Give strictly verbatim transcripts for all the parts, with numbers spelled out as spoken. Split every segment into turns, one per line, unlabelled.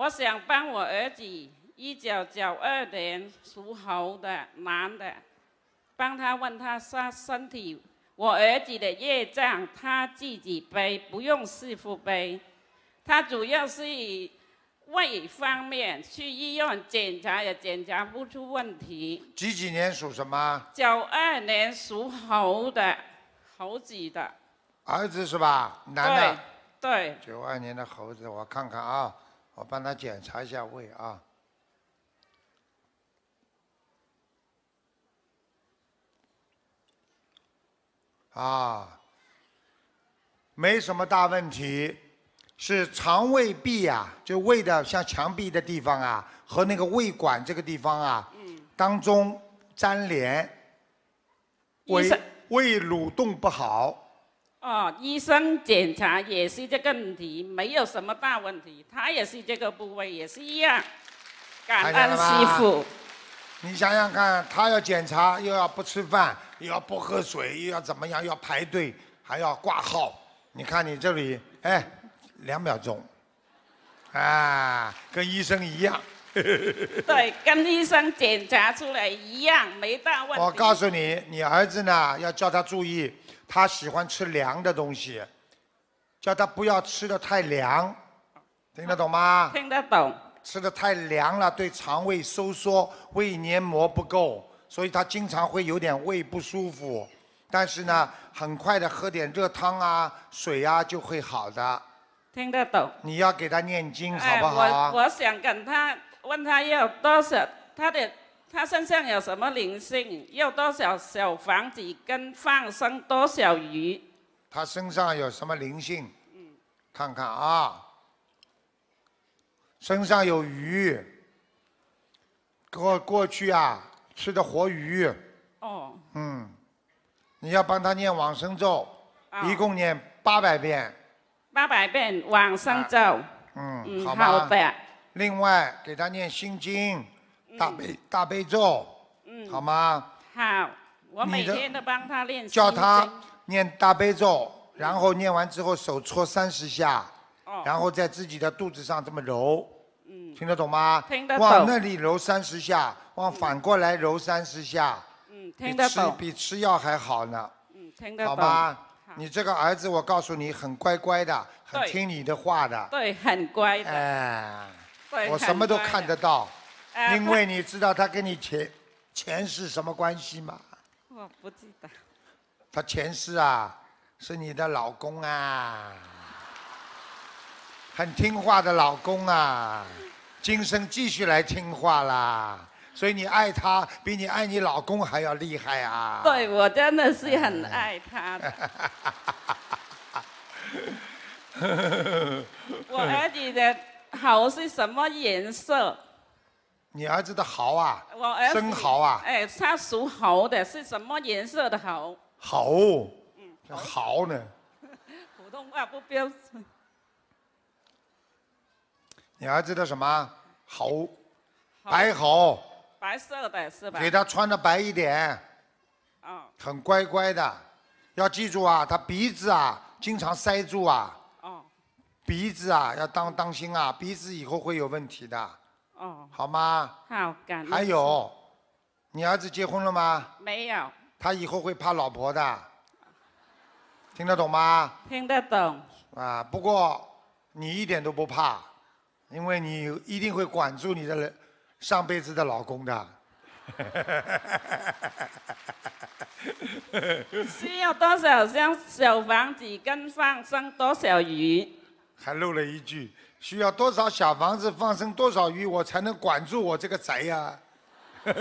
我想帮我儿子，一九九二年属猴的男的，帮他问他他身体，我儿子的业障他自己背，不用师父背。他主要是以胃方面去医院检查，也检查不出问题。
几几年属什么？
九二年属猴的，猴子的。
儿子是吧？男的。
对。
九二年的猴子，我看看啊，我帮他检查一下胃啊。啊，没什么大问题，是肠胃壁啊，就胃的像墙壁的地方啊，和那个胃管这个地方啊，嗯、当中粘连，胃胃蠕动不好。
哦，医生检查也是这个问题，没有什么大问题，他也是这个部位，也是一样。感恩师父。
你想想看，他要检查，又要不吃饭，又要不喝水，又要怎么样？要排队，还要挂号。你看你这里，哎，两秒钟，啊，跟医生一样。
对，跟医生检查出来一样，没大问题。
我告诉你，你儿子呢，要叫他注意。他喜欢吃凉的东西，叫他不要吃的太凉，听得懂吗？
听得懂。
吃的太凉了，对肠胃收缩，胃黏膜不够，所以他经常会有点胃不舒服。但是呢，很快的喝点热汤啊、水啊就会好的。
听得懂。
你要给他念经，好不好？
哎、我我想跟他问他要多少，他的。他身上有什么灵性？要多少小房子跟放生多少鱼？
他身上有什么灵性？嗯，看看啊，身上有鱼。过过去啊，吃的活鱼。
哦。
嗯，你要帮他念往生咒，哦、一共念八百遍。
八百遍往生咒。啊、
嗯，
嗯，
好吧。
好的。
另外给他念心经。大悲大悲咒，嗯，好吗？
好，我每天都帮他练。
叫他念大悲咒，然后念完之后手搓三十下，哦，然后在自己的肚子上这么揉，嗯，听得懂吗？
听得懂。
往那里揉三十下，往反过来揉三十下，
嗯，听得懂。
比吃比吃药还好呢，
嗯，听得懂。
好吧？你这个儿子，我告诉你，很乖乖的，很听你的话的。
对，很乖的。
哎，
对，
我什么都看得到。因为你知道他跟你前前世什么关系吗？
我不知道。
他前世啊，是你的老公啊，很听话的老公啊，今生继续来听话啦，所以你爱他比你爱你老公还要厉害啊！
对，我真的是很爱他的。我儿子的猴是什么颜色？
你儿子的猴啊，
我儿子
生猴啊，
哎，他属猴的，是什么颜色的猴？
猴，嗯，猴呢？
普通话不标准。
你儿子的什么猴？白猴。
白色的是吧？
给他穿的白一点。
哦。
很乖乖的，要记住啊，他鼻子啊经常塞住啊。
哦。鼻
子啊要当当心啊，鼻子以后会有问题的。
哦，
好吗？
好，感恩。
还有，你儿子结婚了吗？
没有。
他以后会怕老婆的，听得懂吗？
听得懂。
啊，不过你一点都不怕，因为你一定会管住你的上辈子的老公的。
需要多少张小房子跟放生多少鱼？
还漏了一句。需要多少小房子放生多少鱼，我才能管住我这个宅呀、啊？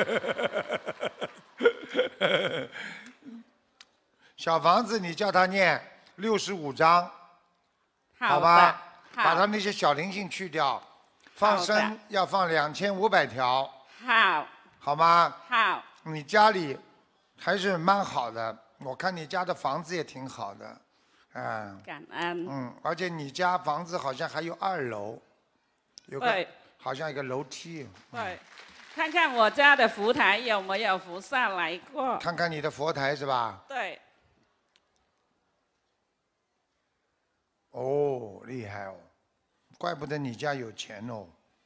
小房子你叫他念六十五章，好吧？好，把他那些小灵性去掉，放生要放两千五百条。
好。
好吗？
好。
你家里还是蛮好的，我看你家的房子也挺好的。嗯，
感恩。
嗯，而且你家房子好像还有二楼，有个好像一个楼梯。
对，看看我家的佛台有没有菩萨来过。
看看你的佛台是吧？
对。
哦，厉害哦，怪不得你家有钱哦。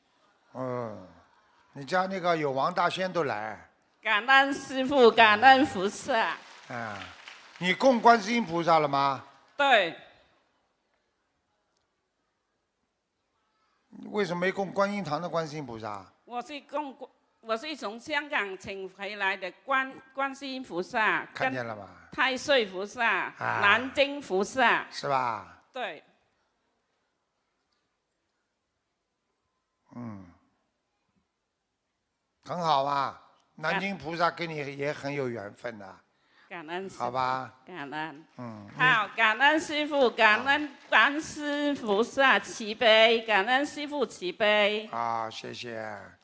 嗯，你家那个有王大仙都来。
感恩师父，感恩菩萨。
嗯，你供观世音菩萨了吗？
对。
为什么没供观音堂的观世音菩萨？
我是供，我是从香港请回来的观观世音菩萨，
看见了吗？
太岁菩萨、
啊、
南京菩萨，
是吧？
对。
嗯，很好啊，南京菩萨跟你也很有缘分的、啊。
感恩师父，
好吧，
感恩。
嗯。
好，感恩师父，感恩观世菩萨慈悲，感恩师父慈悲。
好，谢谢。